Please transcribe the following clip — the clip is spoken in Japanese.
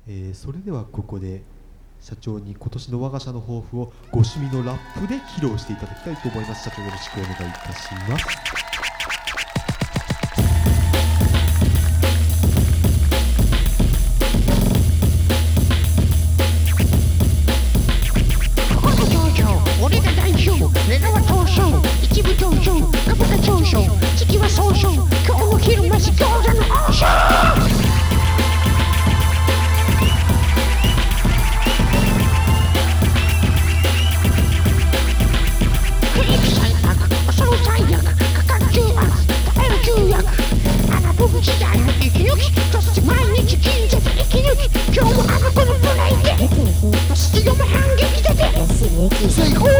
それではここで社長に今年の我が社の抱負をご趣味のラップで披露していただきたいと思います。社長よろしくお願いいたします。 俺が代表、値段は東証、一部上昇、株価上昇、時期は早々、今日の昼飯餃子の王将。クリック最悪、恐ろ最悪、価格重圧、耐える重役、穴ぶぶ時代の息抜き、そして毎日近所で息抜き、今日も穴ぶるブレイク、必要も反撃だぜ、成功